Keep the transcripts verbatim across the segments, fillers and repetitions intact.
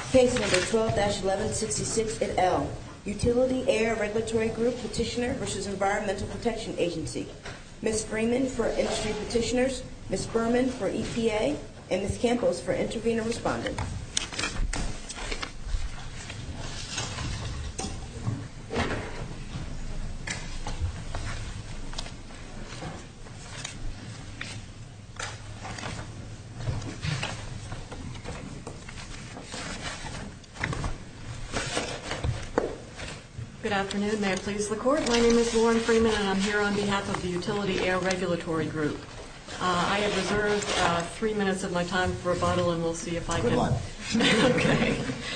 Case number twelve dash eleven sixty-six et al. Utility Air Regulatory Group Petitioner versus Environmental Protection Agency. Miz Freeman for Industry Petitioners, Miz Berman for E P A, and Miz Campos for Intervenor Respondents. Good afternoon. May it please the Court. My name is Lauren Freeman, and I'm here on behalf of the Utility Air Regulatory Group. Uh, I have reserved uh, three minutes of my time for rebuttal, and we'll see if I Good can. luck. Okay.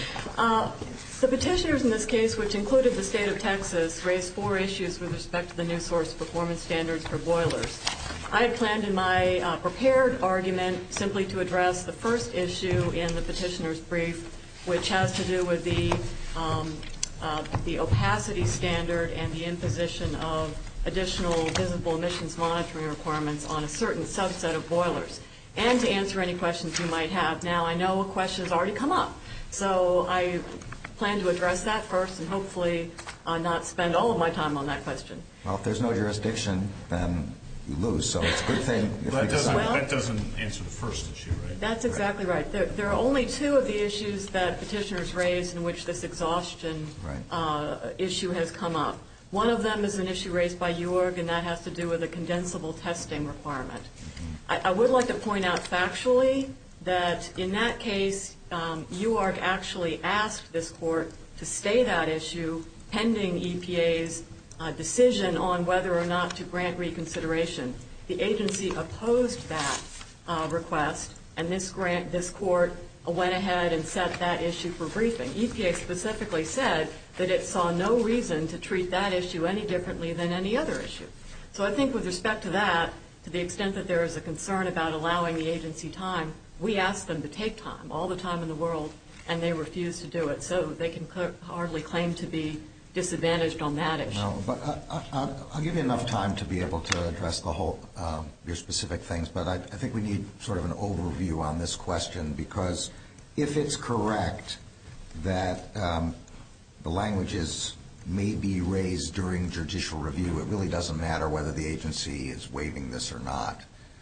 Uh, the petitioners in this case, which included the state of Texas, raised four issues with respect to the new source performance standards for boilers. I had planned in my uh, prepared argument simply to address the first issue in the petitioner's brief, which has to do with the um, Uh, the opacity standard and the imposition of additional visible emissions monitoring requirements on a certain subset of boilers, and to answer any questions you might have. Now, I know a question has already come up, so I plan to address that first and hopefully uh, not spend all of my time on that question. Well, if there's no jurisdiction, then you lose, so it's a good thing if that we doesn't, decide. Well, that doesn't answer the first issue, right? That's exactly right. There, there are only two of the issues that petitioners raised in which this exhaustion Right. uh, issue has come up. One of them is an issue raised by U O R G, and that has to do with a condensable testing requirement. Mm-hmm. I, I would like to point out factually that in that case, um, U O R G actually asked this court to stay that issue pending E P A's uh, decision on whether or not to grant reconsideration. The agency opposed that uh, request, and this grant, this court uh, went ahead and set that issue for briefing. E P A specifically said that it saw no reason to treat that issue any differently than any other issue. So I think with respect to that, to the extent that there is a concern about allowing the agency time, we asked them to take time, all the time in the world, and they refused to do it. So they can cl- hardly claim to be disadvantaged on that issue. No, but I, I, I'll give you enough time to be able to address the whole, um, your specific things, but I, I think we need sort of an overview on this question, because if it's correct that um, the language is may be raised during judicial review, it really doesn't matter whether the agency is waiving this or not.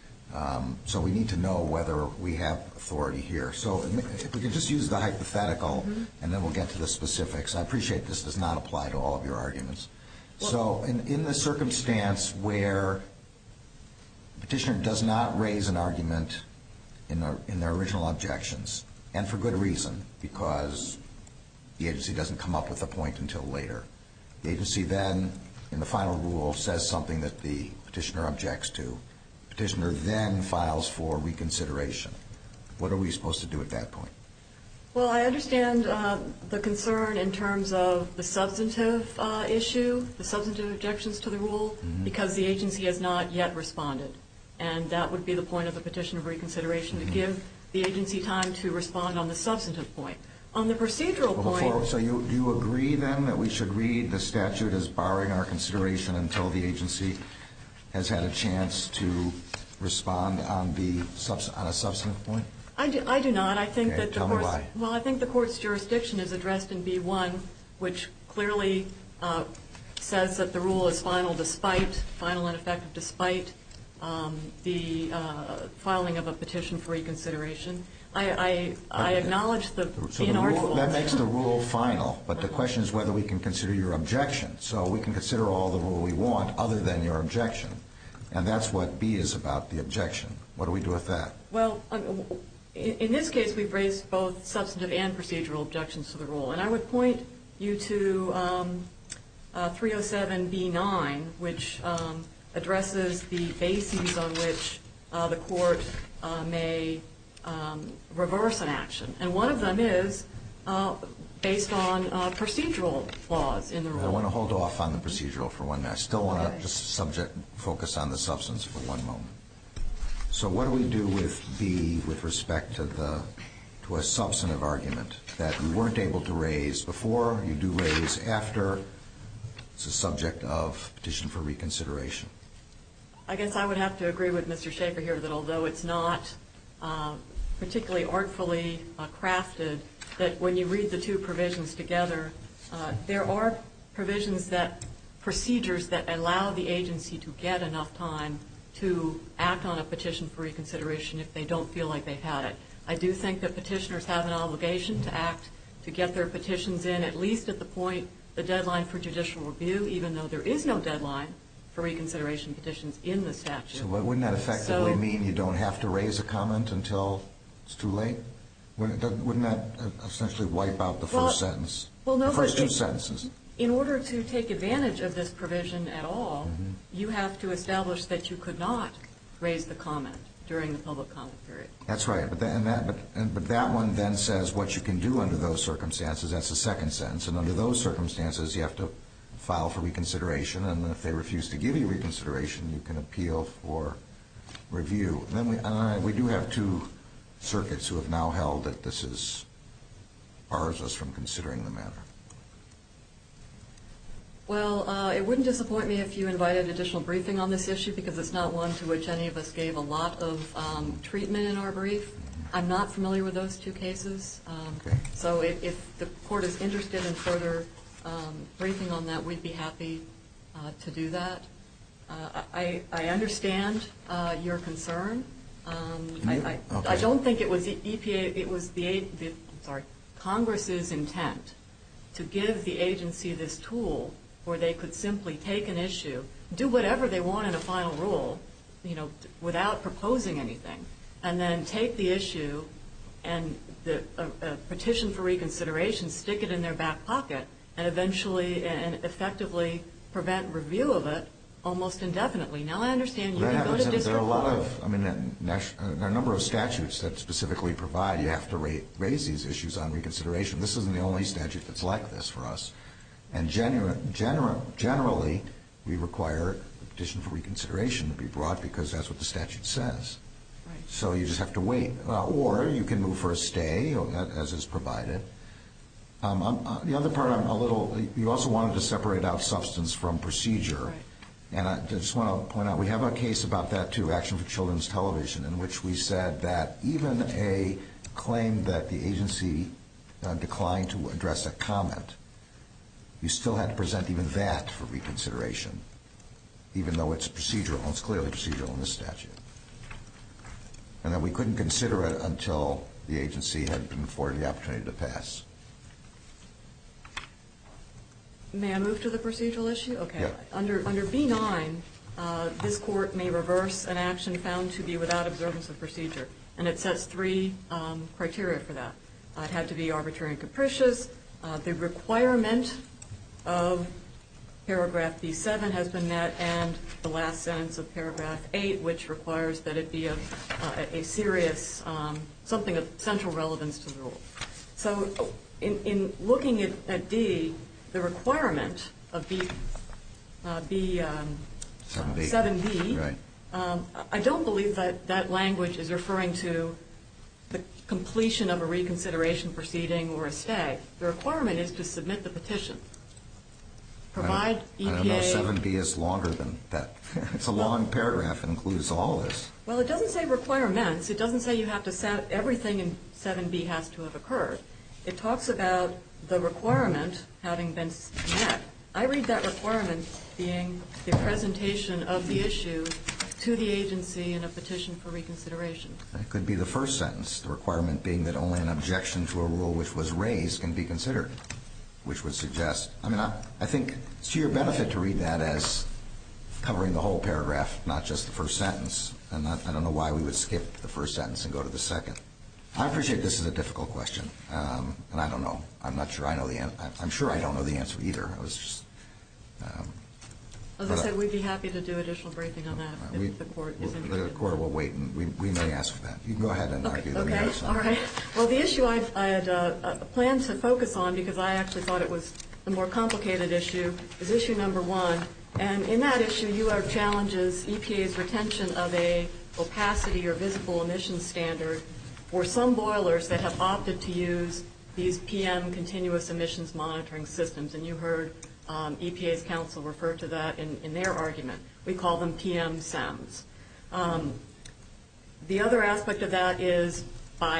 Um, so we need to know whether we have authority here. So if we could just use the hypothetical, mm-hmm. and then we'll get to the specifics. I appreciate this does not apply to all of your arguments. Well, so in, in the circumstance where the petitioner does not raise an argument in their, in their original objections, and for good reason, because the agency doesn't come up with a point until later, the agency then, in the final rule, says something that the petitioner objects to. Petitioner then files for reconsideration. What are we supposed to do at that point? Well, I understand uh, the concern in terms of the substantive uh, issue, the substantive objections to the rule, mm-hmm. because the agency has not yet responded. And that would be the point of the petition of reconsideration, mm-hmm. to give the agency time to respond on the substantive point. On the procedural well, point... Before, so you, do you agree, then, that we should read the statute as barring our consideration until the agency has had a chance to respond on the subs- on a substantive point? I do, I do not. I think okay, that the tell court's, me why. well, I think the court's jurisdiction is addressed in B one, which clearly uh, says that the rule is final despite, final and effective despite um, the uh, filing of a petition for reconsideration. I, I, I acknowledge the so inartful. The rule, that makes the rule final, but the question is whether we can consider your objection. So we can consider all the rule we want other than your objection. And that's what B is about, the objection. What do we do with that? Well, um, in, in this case, we've raised both substantive and procedural objections to the rule. And I would point you to um, uh, three oh seven B nine, which um, addresses the bases on which uh, the court uh, may um, reverse an action. And one of them is uh, based on uh, procedural flaws in the rule. I want to hold off on the procedural for one minute. I still want okay. to just subject focus on the substance for one moment. So what do we do with B with respect to the to a substantive argument that you weren't able to raise before, you do raise after it's a subject of petition for reconsideration? I guess I would have to agree with Mister Schaefer here that although it's not uh, particularly artfully uh, crafted, that when you read the two provisions together, uh, there are provisions that, procedures that allow the agency to get enough time to act on a petition for reconsideration if they don't feel like they've had it. I do think that petitioners have an obligation to act, to get their petitions in at least at the point, the deadline for judicial review, even though there is no deadline for reconsideration petitions in the statute. So wouldn't that effectively So, mean you don't have to raise a comment until it's too late? Wouldn't, wouldn't that essentially wipe out the first well, sentence? Well, no, the first but two it, sentences. In order to take advantage of this provision at all, mm-hmm. you have to establish that you could not raise the comment during the public comment period. That's right, but that, and that, but, and, but that one then says what you can do under those circumstances. That's the second sentence, and under those circumstances, you have to file for reconsideration, and if they refuse to give you reconsideration, you can appeal for review. And then we, uh, we do have two circuits who have now held that this is bars us from considering the matter. Well, uh, it wouldn't disappoint me if you invited additional briefing on this issue, because it's not one to which any of us gave a lot of um, treatment in our brief. I'm not familiar with those two cases. Um, okay. So if, if the court is interested in further um, briefing on that, we'd be happy uh, to do that. Uh, I, I understand uh, your concern. Um, I, I, okay. I don't think it was the E P A, it was the, the I'm sorry, Congress's intent to give the agency this tool where they could simply take an issue, do whatever they want in a final rule, you know, without proposing anything, and then take the issue and the a, a petition for reconsideration, stick it in their back pocket, and eventually and effectively prevent review of it almost indefinitely. Now, I understand you well, can go to district There are a lot court. of, I mean, there are a number of statutes that specifically provide you have to ra raise these issues on reconsideration. This isn't the only statute that's like this for us. And genu gener generally, we require a petition for reconsideration to be brought because that's what the statute says. Right. So you just have to wait. Uh, or you can move for a stay, as is provided. Um, I'm, uh, the other part I'm a little, you also wanted to separate out substance from procedure. Right. And I just want to point out, we have a case about that too, Action for Children's Television, in which we said that even a claim that the agency uh, declined to address a comment, you still had to present even that for reconsideration, even though it's procedural, it's clearly procedural in this statute. And that we couldn't consider it until the agency had been afforded the opportunity to pass. May I move to the procedural issue? Okay. Yeah. Under under B nine, uh, this court may reverse an action found to be without observance of procedure, and it sets three um, criteria for that. Uh, it had to be arbitrary and capricious. Uh, the requirement of paragraph B seven has been met, and the last sentence of paragraph eight, which requires that it be a, uh, a serious, um, something of central relevance to the rule. So in, in looking at, at D, the requirement of B, uh, B um, seven B, right. um, I don't believe that that language is referring to the completion of a reconsideration proceeding or a stay. The requirement is to submit the petition. Provide E P A. I don't know, seven B is longer than that. It's a long paragraph. It includes all this. Well, it doesn't say requirements. It doesn't say you have to set everything in seven B has to have occurred. It talks about the requirement having been met. I read that requirement being the presentation of the issue to the agency in a petition for reconsideration. That could be the first sentence, the requirement being that only an objection to a rule which was raised can be considered, which would suggest, I mean, I, I think it's to your benefit to read that as covering the whole paragraph, not just the first sentence. And I, I don't know why we would skip the first sentence and go to the second. I appreciate this is a difficult question, um, and I don't know. I'm not sure I know the answer. I'm sure I don't know the answer either. I was just... Um, As I said, we'd be happy to do additional briefing on that if we, the court is interested. The court will wait, and we, we may ask for that. You can go ahead and okay, argue the okay. merits. All right. Well, the issue I, I had uh, uh, planned to focus on, because I actually thought it was the more complicated issue, is issue number one. And in that issue, U R challenges E P A's retention of a opacity or visible emissions standard for some boilers that have opted to use these P M continuous emissions monitoring systems. And you heard um, E P A's counsel refer to that in, in their argument. We call them P M SEMs. Um, the other aspect of that is by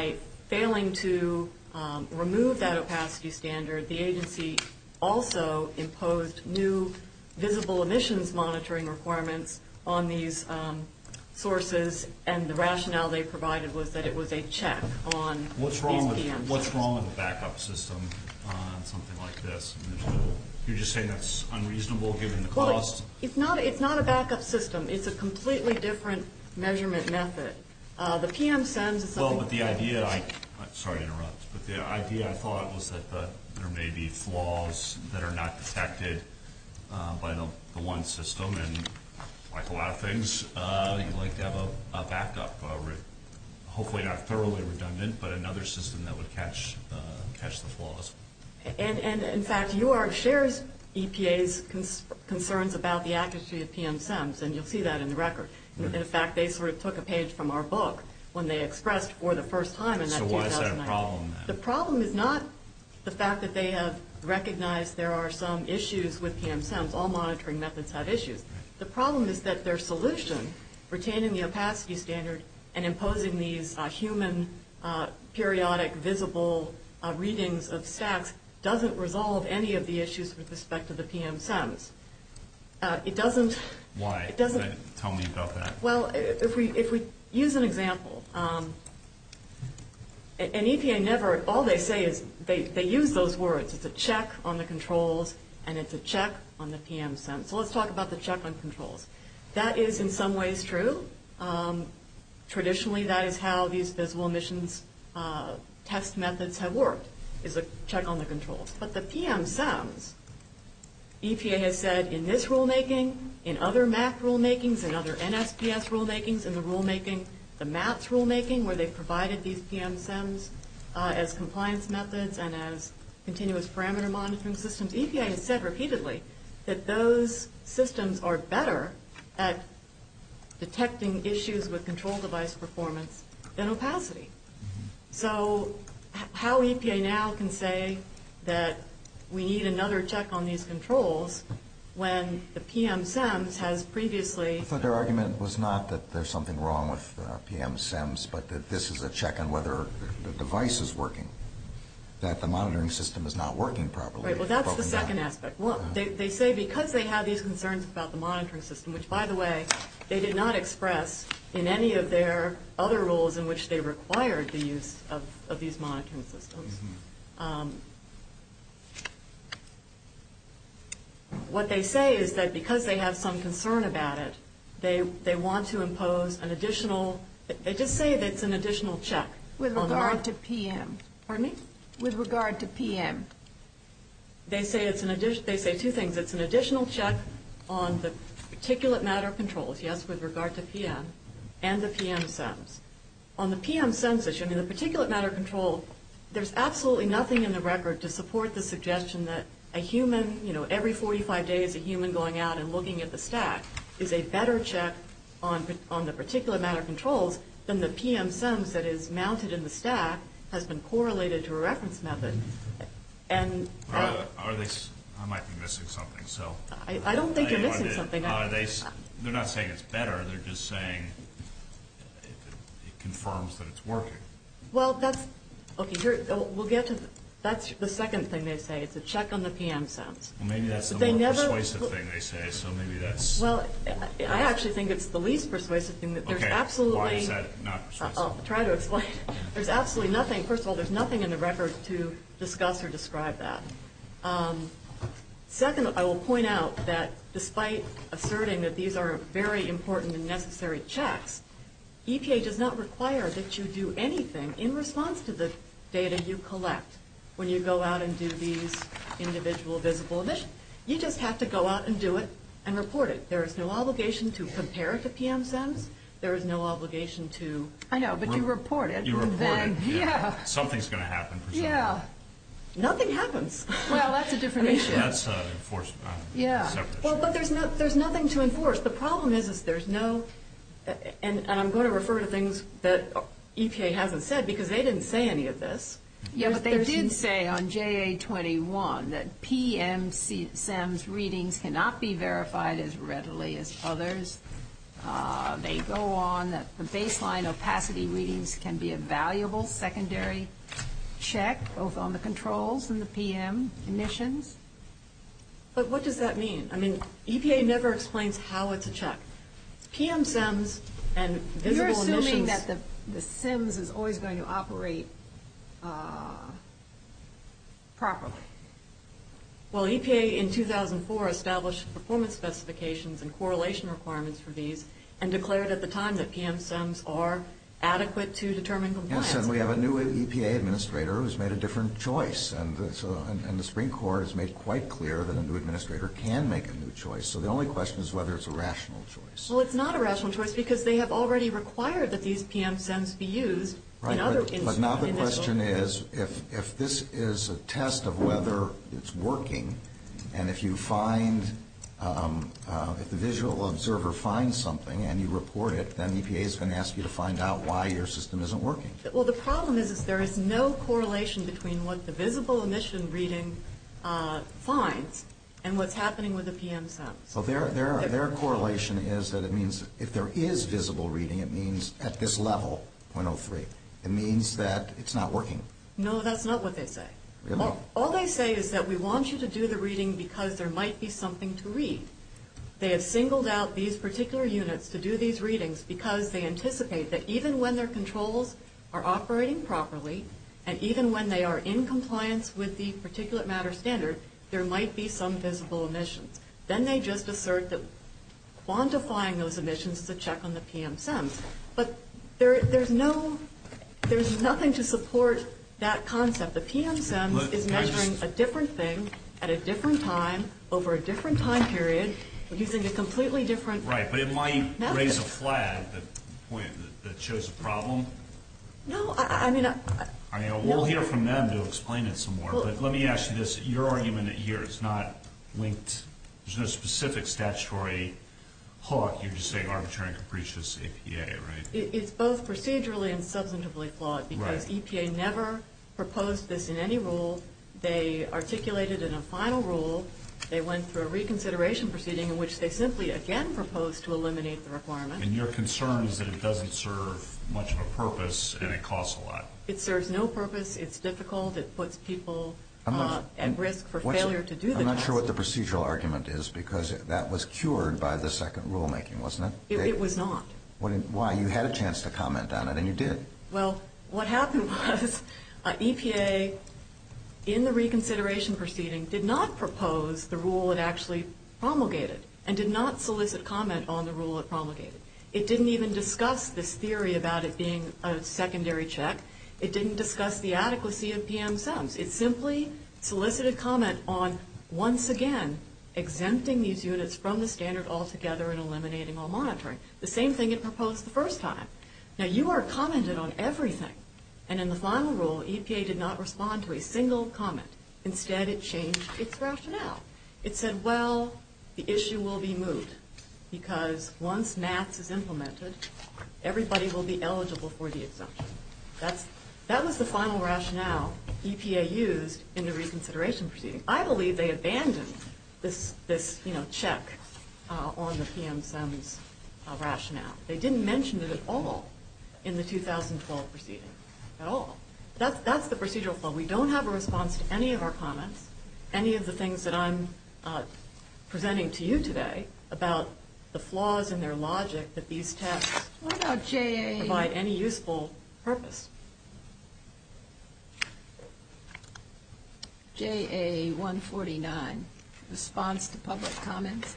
failing to um, remove that opacity standard, the agency also imposed new visible emissions monitoring requirements on these um, sources, and the rationale they provided was that it was a check on What's wrong these with P M. What's wrong with a backup system on something like this? There's no, you're just saying that's unreasonable given the cost? Well, it's not. It's not a backup system. It's a completely different measurement method. Uh, the P M S E M S is something. Well, but the idea, I sorry to interrupt, but the idea I thought was that the, there may be flaws that are not detected uh, by the, the one system, and like a lot of things, uh, you'd like to have a, a backup, uh, re- hopefully not thoroughly redundant, but another system that would catch uh, catch the flaws. And, and in fact, U A R G shares E P A's cons- concerns about the accuracy of P M S E M S, and you'll see that in the record. In, in fact, they sort of took a page from our book when they expressed for the first time in that So two thousand nine. why is that a problem then? The problem is not the fact that they have recognized there are some issues with P M S E M S. All monitoring methods have issues. The problem is that their solution, retaining the opacity standard and imposing these uh, human uh, periodic visible uh, readings of stacks, doesn't resolve any of the issues with respect to the P M S E M S. Uh, it doesn't. Why? It doesn't. Then tell me about that. Well, if we if we use an example, um, and E P A never. All they say is they they use those words. It's a check on the controls, and it's a check on the P M S E M S. So let's talk about the check on controls. That is in some ways true. Um, traditionally, that is how these visible emissions uh, test methods have worked, is a check on the controls. But the P M S E M S, E P A has said in this rulemaking, in other M A C rulemakings, in other N S P S rulemakings, in the rulemaking, the MATS rulemaking, where they've provided these P M S E M S uh, as compliance methods and as continuous parameter monitoring systems, E P A has said repeatedly that those systems are better at detecting issues with control device performance than opacity. So h- how E P A now can say that we need another check on these controls when the P M S E M S has previously... I thought their argument was not that there's something wrong with uh, P M S E M S, but that this is a check on whether the device is working, that the monitoring system is not working properly. Right, well, that's the broken second down. aspect. Well, Uh-huh. they, they say because they have these concerns about the monitoring system, which, by the way, they did not express in any of their other rules in which they required the use of, of these monitoring systems. Mm-hmm. Um, what they say is that because they have some concern about it, they, they want to impose an additional, they just say that it's an additional check. With on the regard mon- to P M. Pardon me? With regard to P M. They say it's an addition. They say two things. It's an additional check on the particulate matter controls, yes, with regard to P M, and the P M S E M S. On the P M S E M S issue, I mean, the particulate matter control, there's absolutely nothing in the record to support the suggestion that a human, you know, every forty-five days, a human going out and looking at the stack is a better check on on the particulate matter controls than the P M S E M S that is mounted in the stack has been correlated to a reference method. And uh, Are, are they? I might be missing something. So I, I don't think you're Are missing they- something. Are they? They're not saying it's better. They're just saying it, it confirms that it's working. Well, that's okay. Here, we'll get to the, that's the second thing they say. It's a check on the P M S E M S. Well, maybe that's But the they more never- persuasive thing they say. So maybe that's Well, I I actually think it's the least persuasive thing. That there's okay. absolutely. Why is that not Uh, persuasive? I'll try to explain. There's absolutely nothing. First of all, there's nothing in the record to discuss or describe that. Um, second, I will point out that despite asserting that these are very important and necessary checks, E P A does not require that you do anything in response to the data you collect when you go out and do these individual visible emissions. You just have to go out and do it and report it. There is no obligation to compare it to P M S E M S. There is no obligation to... I know, but you Re- report it. You and report then, it. Yeah. Something's going to happen. Presumably. Yeah. Nothing happens. Well, that's a different issue. That's uh, enforcement. Uh, Yeah. Separate Well, issue. but there's no, there's nothing to enforce. The problem is, is there's no, and, and I'm going to refer to things that E P A hasn't said because they didn't say any of this. Yeah, There's- but they there's did n- say on J A twenty-one that P M S E M S readings cannot be verified as readily as others. Uh, they go on that the baseline opacity readings can be a valuable secondary check, both on the controls and the P M emissions. But what does that mean? I mean, E P A never explains how it's a check. P M S E M S and visible You're emissions. assuming that the, the S I M S is always going to operate uh, properly. Well, E P A in two thousand four established performance specifications and correlation requirements for these and declared at the time that P M S E M S are adequate to determine compliance. Yes, and we have a new E P A administrator who's made a different choice, and the, so and, and the Supreme Court has made quite clear that a new administrator can make a new choice. So the only question is whether it's a rational choice. Well, it's not a rational choice because they have already required that these P M S E M S be used Right, in other but, in, but now the in question is, if if this is a test of whether it's working, and if you find, um, uh, if the visual observer finds something and you report it, then E P A is going to ask you to find out why your system isn't working. Well, the problem is, is there is no correlation between what the visible emission reading uh, finds and what's happening with the P M S E M S. So their their their correlation is that it means if there is visible reading, it means at this level, zero point zero three. It means that it's not working. No, that's not what they say. Really? All, all they say is that we want you to do the reading because there might be something to read. They have singled out these particular units to do these readings because they anticipate that even when their controls are operating properly and even when they are in compliance with the particulate matter standard, there might be some visible emissions. Then they just assert that quantifying those emissions is a check on the P M S E M S. But there, there's no... There's nothing to support that concept. The P M S E M S Look, is can I measuring just- a different thing at a different time over a different time period using a completely different Right, but it might method. raise a flag that point that, that shows a problem. No, I, I mean, I, I mean, we'll No. hear from them to explain it some more. Well- But let me ask you this: your argument here is not linked. There's no specific statutory hook. You're just saying arbitrary and capricious A P A, right? it, it's both procedurally and substantively flawed because Right. E P A never proposed this in any rule. They articulated in a final rule. They went through a reconsideration proceeding in which they simply again proposed to eliminate the requirement. And your concern is that it doesn't serve much of a purpose and it costs a lot. It serves no purpose. It's difficult. It puts people I'm not- uh, at risk for What's- failure to do the I'm not test. sure what the procedural argument is because that was cured by the second rulemaking, wasn't it? It, They- it was not. What, why? You had a chance to comment on it, and you did. Well, what happened was uh, E P A, in the reconsideration proceeding, did not propose the rule it actually promulgated and did not solicit comment on the rule it promulgated. It didn't even discuss this theory about it being a secondary check. It didn't discuss the adequacy of P M S E M S. It simply solicited comment on, once again, exempting these units from the standard altogether and eliminating all monitoring. The same thing it proposed the first time. Now, U R commented on everything, and in the final rule, E P A did not respond to a single comment. Instead, it changed its rationale. It said, well, the issue will be moot because once MATS is implemented, everybody will be eligible for the exemption. That's That was the final rationale E P A used in the reconsideration proceeding. I believe they abandoned this, this you know, check uh, on the P M S E M S uh, rationale. They didn't mention it at all in the two thousand twelve proceeding, at all. That's, that's the procedural flaw. We don't have a response to any of our comments, any of the things that I'm uh, presenting to you today about the flaws in their logic that these tests What about J A? provide any useful purpose. J A one forty-nine, response to public comments.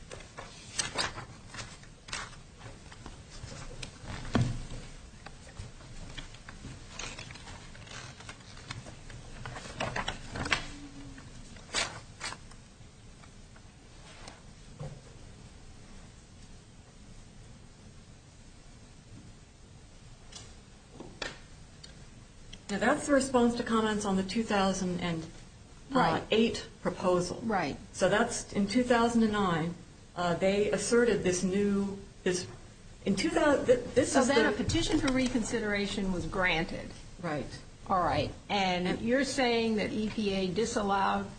Now, that's the response to comments on the two thousand eight proposal. Right. So that's in two thousand nine. Uh, they asserted this new this in two thousand. th- This So is then a the petition for reconsideration was granted. right. All right. And And- you're saying that E P A disallowed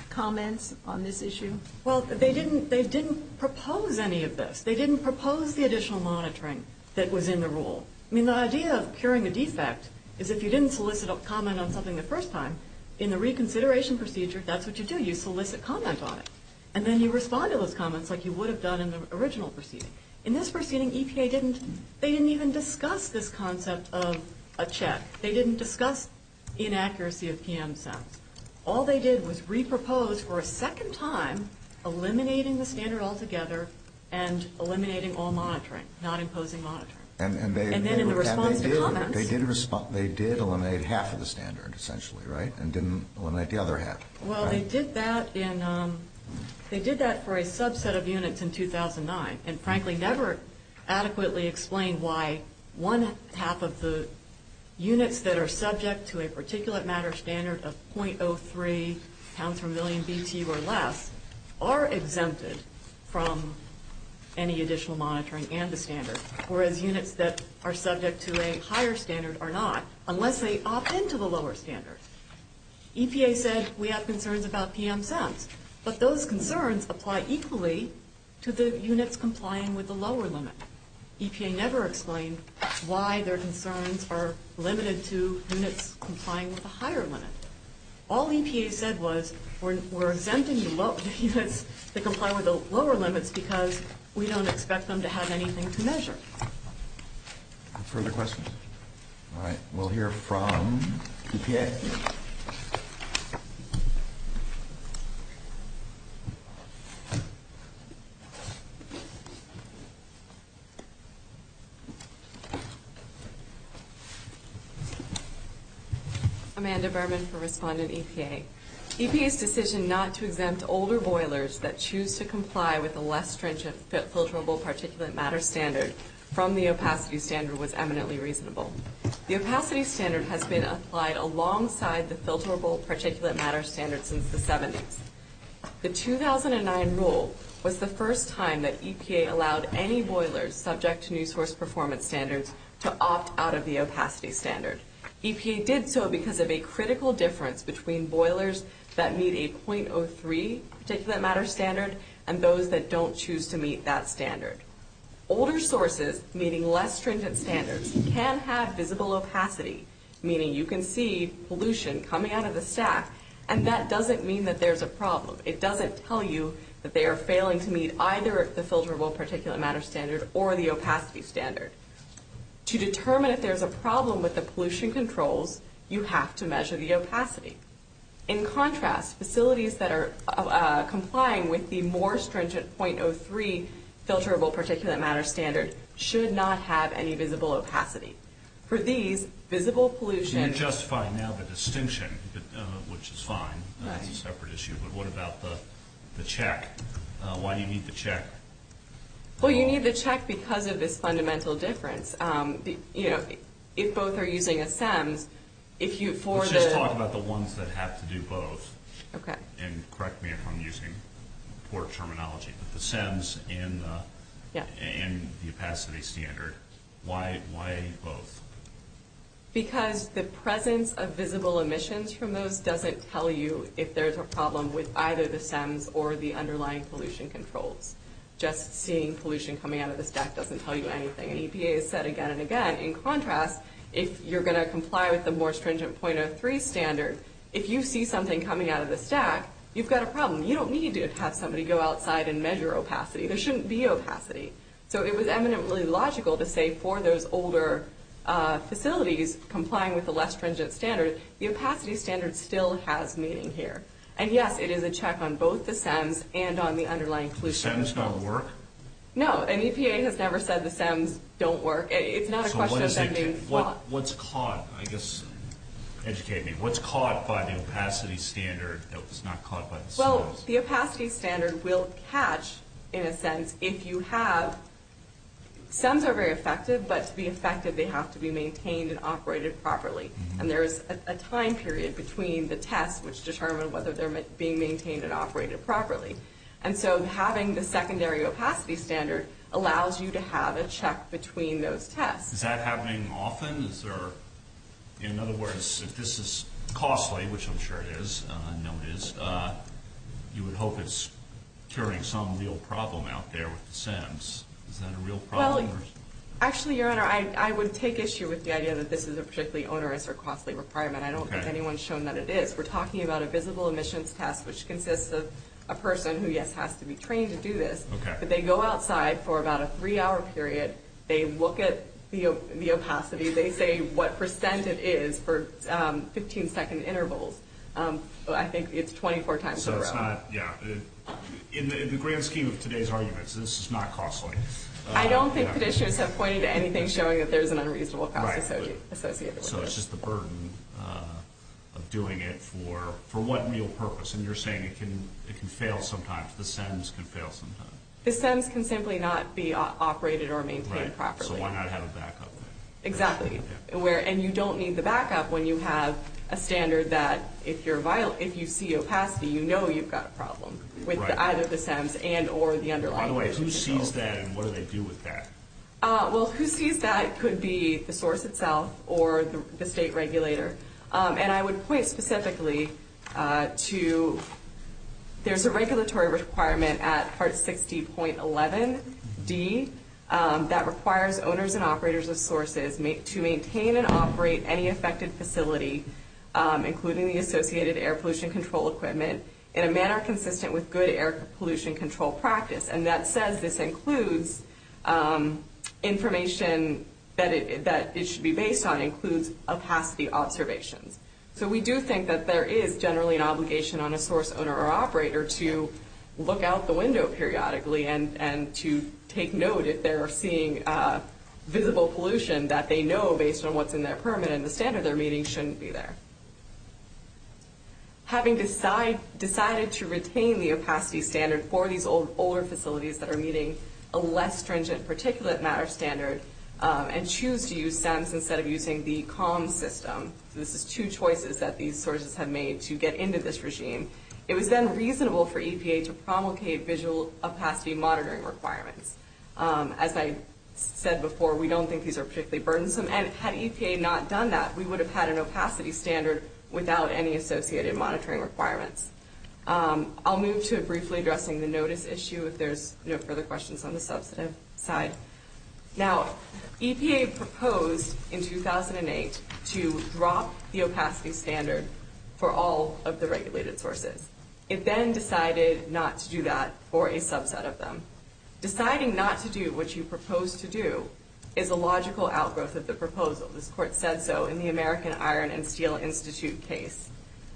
comments on this issue? Well, they didn't, they didn't propose any of this. They didn't propose the additional monitoring that was in the rule. I mean, the idea of curing a defect is if you didn't solicit a comment on something the first time, in the reconsideration procedure, that's what you do. You solicit comment on it. And then you respond to those comments like you would have done in the original proceeding. In this proceeding, E P A didn't, they didn't even discuss this concept of a check. They didn't discuss inaccuracy of P M SEMS. All they did was repropose for a second time, eliminating the standard altogether and eliminating all monitoring, not imposing monitoring. And, and, they, and then they, in the response and they to did, comments, they did respond. They did eliminate half of the standard, essentially, right, and didn't eliminate the other half. Well, right? they did that in. Um, they did that for a subset of units in two thousand nine, and frankly, never adequately explained why one half of the units that are subject to a particulate matter standard of zero point zero three pounds per million B T U or less are exempted from any additional monitoring and the standard, whereas units that are subject to a higher standard are not, unless they opt into the lower standard. E P A said we have concerns about P M SEMS, but those concerns apply equally to the units complying with the lower limit. E P A never explained why their concerns are limited to units complying with a higher limit. All E P A said was we're, we're exempting the, low, the units that comply with the lower limits because we don't expect them to have anything to measure. Further questions? All right, we'll hear from E P A. Amanda Berman for Respondent E P A. E P A's decision not to exempt older boilers that choose to comply with a less stringent filterable particulate matter standard from the opacity standard was eminently reasonable. The opacity standard has been applied alongside the filterable particulate matter standard since the seventies. The two thousand nine rule was the first time that E P A allowed any boilers subject to new source performance standards to opt out of the opacity standard. E P A did so because of a critical difference between boilers that meet a zero point zero three particulate matter standard and those that don't choose to meet that standard. Older sources meeting less stringent standards can have visible opacity, meaning you can see pollution coming out of the stack, and that doesn't mean that there's a problem. It doesn't tell you that they are failing to meet either the filterable particulate matter standard or the opacity standard. To determine if there's a problem with the pollution controls, you have to measure the opacity. In contrast, facilities that are uh, complying with the more stringent zero point zero three filterable particulate matter standard should not have any visible opacity. For these, visible pollution... You're justifying now the distinction, uh, which is fine. Uh, right. That's a separate issue. But what about the, the check? Uh, why do you need the check? Well, you need the check because of this fundamental difference. Um, the, you know, if both are using a SEMS, if you for Let's the... just talk about the ones that have to do both. Okay. And correct me if I'm using poor terminology, but the SEMS and the, yeah. and the opacity standard, why why both? Because the presence of visible emissions from those doesn't tell you if there's a problem with either the SEMS or the underlying pollution controls. Just seeing pollution coming out of the stack doesn't tell you anything. And E P A has said again and again, in contrast, if you're going to comply with the more stringent zero point zero three standard, if you see something coming out of the stack, you've got a problem. You don't need to have somebody go outside and measure opacity. There shouldn't be opacity. So it was eminently logical to say for those older uh, facilities complying with the less stringent standard, the opacity standard still has meaning here. And yes, it is a check on both the SEMS and on the underlying pollution The SEMS controls. don't work? No, and E P A has never said the SEMS don't work. It's not a so question what of them it, being what, flawed. What's caught, I guess, educate me, what's caught by the opacity standard that was not caught by the SEMS? Well, the opacity standard will catch, in a sense, if you have, SEMS are very effective, but to be effective they have to be maintained and operated properly. Mm-hmm. And there's a, a time period between the tests which determine whether they're ma- being maintained and operated properly. And so having the secondary opacity standard allows you to have a check between those tests. Is that happening often? Is there, in other words, if this is costly, which I'm sure it is, uh, I know it is, uh, you would hope it's curing some real problem out there with the S I Ms. Is that a real problem? Well, actually, Your Honor, I, I would take issue with the idea that this is a particularly onerous or costly requirement. I don't Okay. think anyone's shown that it is. We're talking about a visible emissions test, which consists of a person who, yes, has to be trained to do this. Okay. But they go outside for about a three-hour period. They look at the, op- the opacity. They say what percent it is for um, fifteen-second intervals. Um, I think it's twenty-four times So in a it's row. not, yeah. It, in, the, in the grand scheme of today's arguments, this is not costly. Uh, I don't think yeah. petitioners have pointed to anything showing that there's an unreasonable cost Right, associ- but- associated with So it. it's just the burden uh, of doing it for for what real purpose? And you're saying it can it can fail sometimes. The S I Ms can fail sometimes. The S I Ms can simply not be o- operated or maintained Right. properly. So why not have a backup then? Exactly. Yeah. Where and you don't need the backup when you have a standard that if you're viol- if you see opacity, you know you've got a problem with Right. the, either the S I Ms and or the underlying. By the way, pollution who controls. sees that and what do they do with that? Uh, well, who sees that could be the source itself or the, the state regulator. Um, and I would point specifically uh, to there's a regulatory requirement at Part sixty point eleven D um, that requires owners and operators of sources ma- to maintain and operate any affected facility, um, including the associated air pollution control equipment, in a manner consistent with good air pollution control practice. And that says this includes um, information that it, that it should be based on includes opacity observations. So we do think that there is generally an obligation on a source owner or operator to look out the window periodically and, and to take note if they're seeing uh, visible pollution that they know based on what's in their permit and the standard they're meeting shouldn't be there. Having decide, decided to retain the opacity standard for these old, older facilities that are meeting a less stringent particulate matter standard um, and choose to use S E M S instead of using the CALM system. So this is two choices that these sources have made to get into this regime. It was then reasonable for E P A to promulgate visual opacity monitoring requirements. Um, as I said before, we don't think these are particularly burdensome, and had E P A not done that, we would have had an opacity standard without any associated monitoring requirements. Um, I'll move to briefly addressing the notice issue if there's no further questions on the substantive side. Now, E P A proposed in two thousand eight to drop the opacity standard for all of the regulated sources. It then decided not to do that for a subset of them. Deciding not to do what you propose to do is a logical outgrowth of the proposal. This court said so in the American Iron and Steel Institute case.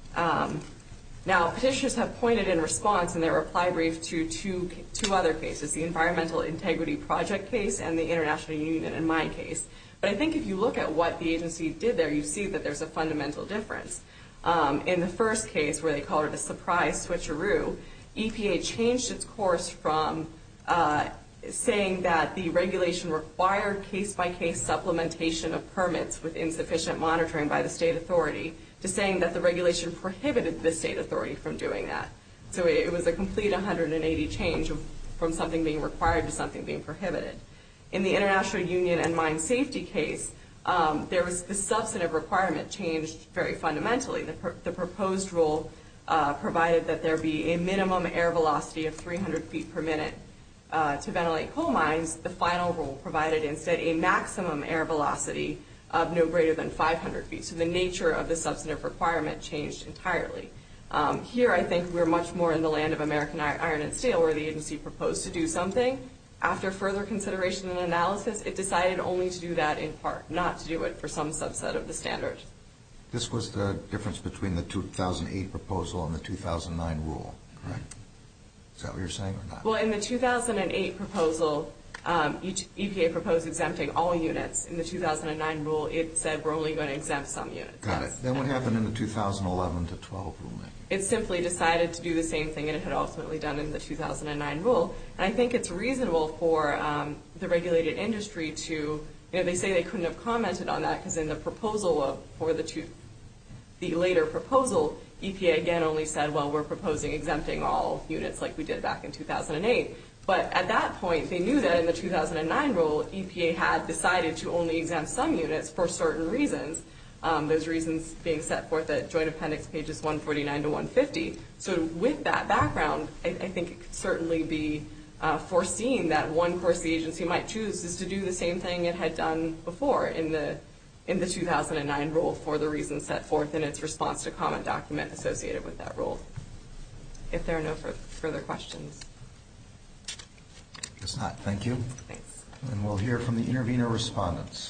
Um, now, petitioners have pointed in response in their reply brief to two, two other cases, the Environmental Integrity Project case and the International Union and Mine case. But I think if you look at what the agency did there, you see that there's a fundamental difference. Um, in the first case, where they called it a surprise switcheroo, E P A changed its course from uh, saying that the regulation required case-by-case supplementation of permits with insufficient monitoring by the state authority to saying that the regulation prohibited the state authority from doing that. So it was a complete one hundred eighty change of, from something being required to something being prohibited. In the International Union and Mine Safety case, um, there was the substantive requirement changed very fundamentally. The, pr- the proposed rule uh, provided that there be a minimum air velocity of three hundred feet per minute Uh, to ventilate coal mines. The final rule provided instead a maximum air velocity of no greater than five hundred feet. So the nature of the substantive requirement changed entirely. Um, here I think we're much more in the land of American Iron and Steel, where the agency proposed to do something. After further consideration and analysis, it decided only to do that in part, not to do it for some subset of the standard. This was the difference between the two thousand eight proposal and the two thousand nine rule, correct? Is that what you're saying or not? Well, in the two thousand eight proposal, um, E P A proposed exempting all units. In the two thousand nine rule, it said we're only going to exempt some units. Got yes. it. Then what happened in the two thousand eleven to twelve rulemaking? It simply decided to do the same thing it had ultimately done in the two thousand nine rule. And I think it's reasonable for um, the regulated industry to, you know, they say they couldn't have commented on that because in the proposal of, for the two, the later proposal, E P A again only said, well, we're proposing exempting all units like we did back in two thousand eight. But at that point, they knew that in the two thousand nine rule, E P A had decided to only exempt some units for certain reasons. Um, those reasons being set forth at Joint Appendix pages one forty-nine to one fifty. So with that background, I, I think it could certainly be uh, foreseen that one course the agency might choose is to do the same thing it had done before in the in the two thousand nine rule for the reasons set forth in its response to comment document associated with that rule. If there are no fur- further questions. Guess not. Thank you. Thanks. And we'll hear from the intervener respondents.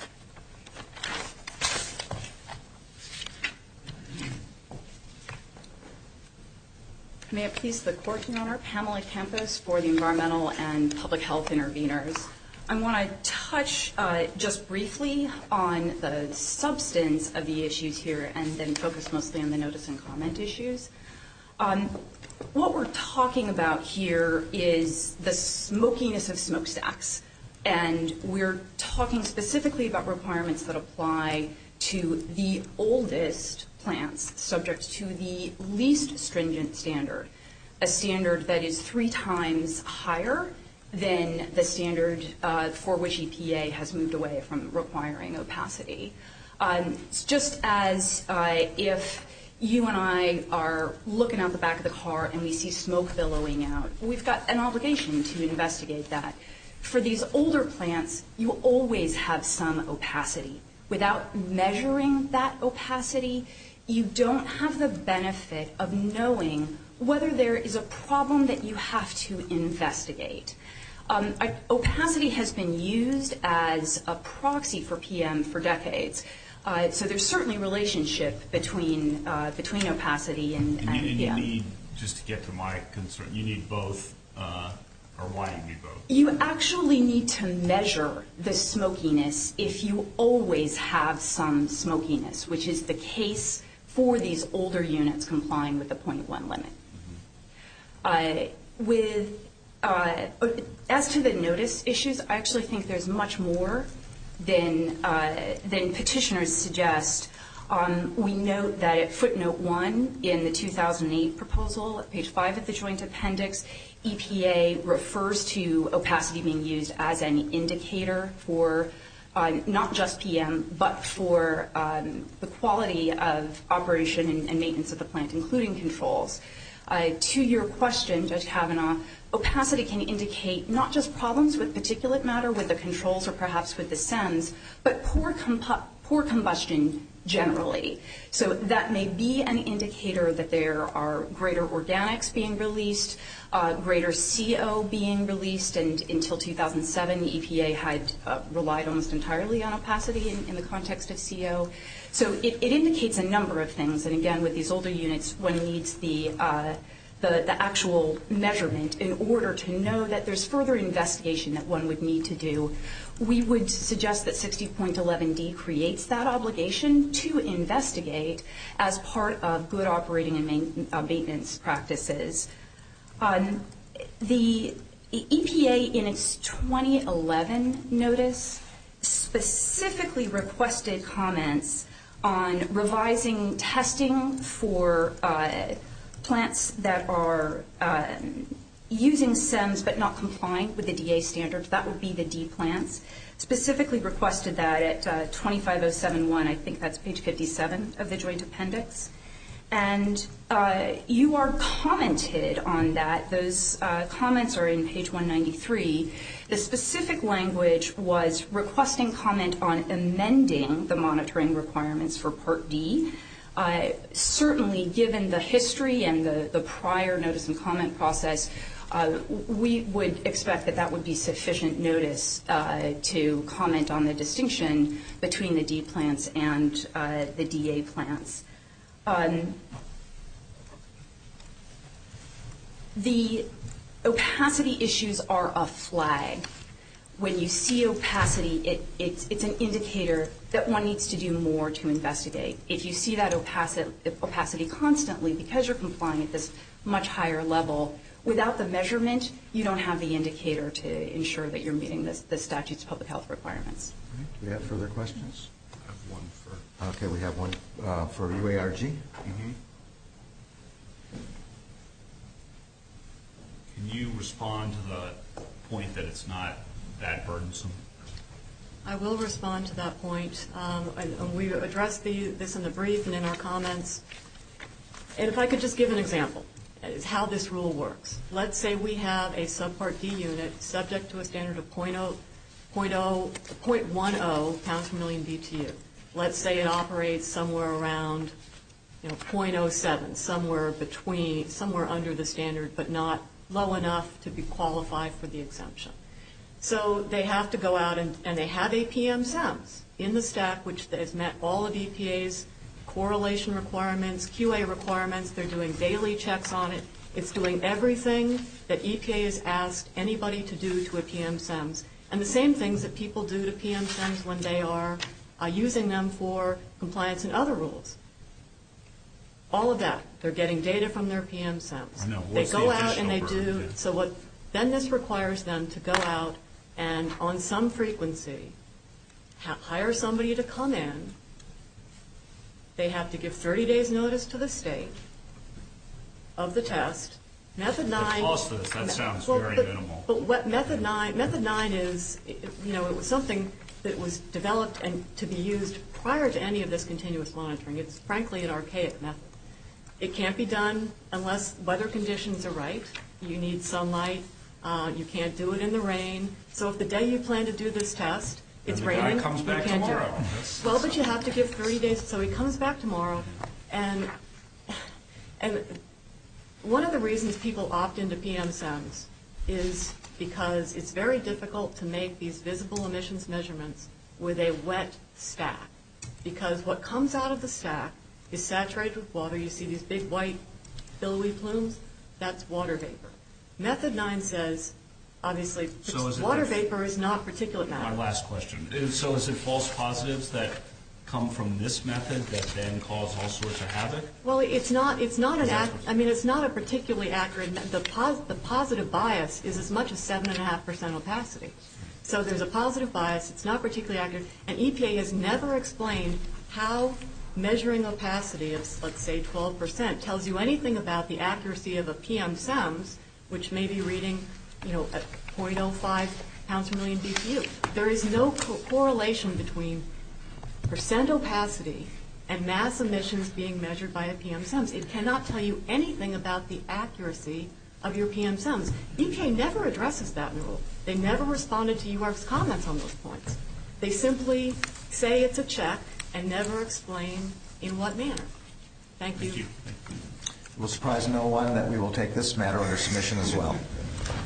May it please the Court, Your Honor, Pamela Campos for the Environmental and Public Health Interveners. I want to touch uh, just briefly on the substance of the issues here and then focus mostly on the notice and comment issues. Um, what we're talking about here is the smokiness of smokestacks, and we're talking specifically about requirements that apply to the oldest plants subject to the least stringent standard, a standard that is three times higher than the standard uh, for which E P A has moved away from requiring opacity. Um, it's just as uh, if you and I are looking out the back of the car and we see smoke billowing out, we've got an obligation to investigate that. For these older plants, you always have some opacity. Without measuring that opacity, you don't have the benefit of knowing whether there is a problem that you have to investigate. Um, opacity has been used as a proxy for P M for decades. Uh, so there's certainly a relationship between uh, between opacity and, and, and you, and P M. you need, just to get to my concern, you need both, uh, or why do you need both? You actually need to measure the smokiness if you always have some smokiness, which is the case for these older units complying with the point one limit. Mm-hmm. Uh, with uh, as to the notice issues, I actually think there's much more than uh, than petitioners suggest. Um, we note that at footnote one in the two thousand eight proposal, at page five of the Joint Appendix, E P A refers to opacity being used as an indicator for uh, not just P M, but for um, the quality of operation and, and maintenance of the plant, including controls. Uh, to your question, Judge Kavanaugh, opacity can indicate not just problems with particulate matter, with the controls, or perhaps with the S E M S, but poor, compu- poor combustion generally. So that may be an indicator that there are greater organics being released, uh, greater C O being released, and until two thousand seven, E P A had uh, relied almost entirely on opacity in, in the context of C O. So it, it indicates a number of things, and again, with these older units, one needs the uh, The, the actual measurement in order to know that there's further investigation that one would need to do. We would suggest that sixty point eleven D creates that obligation to investigate as part of good operating and main, uh, maintenance practices. Um, the E P A in its twenty eleven notice specifically requested comments on revising testing for uh, plants that are um, using S E M S but not complying with the D A standards. That would be the D plants. Specifically requested that at uh, twenty-five oh seven one, I think that's page fifty-seven of the Joint Appendix. And uh, you are commented on that. Those uh, comments are in page one ninety-three. The specific language was requesting comment on amending the monitoring requirements for Part D. Uh, certainly, given the history and the, the prior notice and comment process, uh, we would expect that that would be sufficient notice uh, to comment on the distinction between the D plants and uh, the D A plants. Um, the opacity issues are a flag. When you see opacity, it, it's, it's an indicator that one needs to do more to investigate. If you see that opacity, opacity constantly because you're complying at this much higher level, without the measurement, you don't have the indicator to ensure that you're meeting this, the statute's public health requirements. Do we have further questions? I have one for. Okay, we have one uh, for U A R G. Mm-hmm. Can you respond to the point that it's not that burdensome? I will respond to that point. Um, and, and we addressed the, this in the brief and in our comments. And if I could just give an example, is how this rule works. Let's say we have a subpart D unit subject to a standard of zero point zero one pounds per million B T U. Let's say it operates somewhere around, you know, zero point zero seven, somewhere between, somewhere under the standard, but not low enough to be qualified for the exemption. So they have to go out and, and they have A P M S E M S in the stack, which has met all of E P A's correlation requirements, Q A requirements. They're doing daily checks on it. It's doing everything that E P A has asked anybody to do to a P M S E M S, and the same things that people do to P M S E M S when they are uh, using them for compliance and other rules. All of that. They're getting data from their P M S E M S. I know. They What's go the out and they additional do, burden? so what, then this requires them to go out and on some frequency ha- hire somebody to come in. They have to give thirty days notice to the state of the test. Method nine. The cost of this, that sounds well, very but, minimal. But what method nine, method nine is, you know, it was something that was developed and to be used prior to any of this continuous monitoring. It's frankly an archaic method. It can't be done unless weather conditions are right. You need sunlight. Uh, you can't do it in the rain. So if the day you plan to do this test, it's And the guy raining, comes you back can't do tomorrow. it. That's- Well, but you have to give thirty days. So he comes back tomorrow, and and one of the reasons people opt into P M S E M S is because it's very difficult to make these visible emissions measurements with a wet stack, because what comes out of the stack is saturated with water. You see these big white billowy plumes? That's water vapor. Method nine says, obviously, So is it water the- vapor is not particulate My matter. last question. Is- So is it false positives that come from this method that then cause all sorts of havoc? Well, it's not. It's not an. Is that Ac- what- I mean, it's not a particularly accurate. The pos- the positive bias is as much as seven and a half percent opacity. So there's a positive bias. It's not particularly accurate, and E P A has never explained how measuring opacity of, let's say, twelve percent tells you anything about the accuracy of a P M S E M S, which may be reading, you know, at zero point zero five pounds per million B T U. There is no co- correlation between percent opacity and mass emissions being measured by a P M S E M S. It cannot tell you anything about the accuracy of your P M S E M S. E P A never addresses that in the rule. They never responded to U Arc's comments on those points. They simply say it's a check and never explain in what manner. Thank you. Thank you. It will surprise no one that we will take this matter under submission as well.